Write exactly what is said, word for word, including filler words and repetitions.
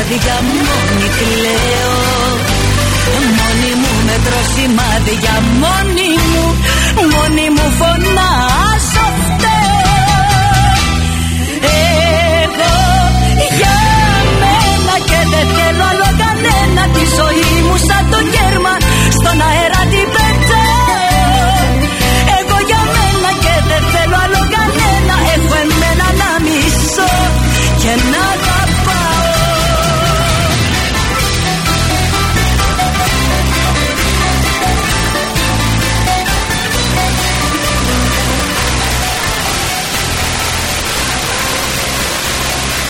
σημάδια μόνη κλαίω. Μόνη μου μετρώ σημάδια, μόνη μου, μόνη μου φωνάζω.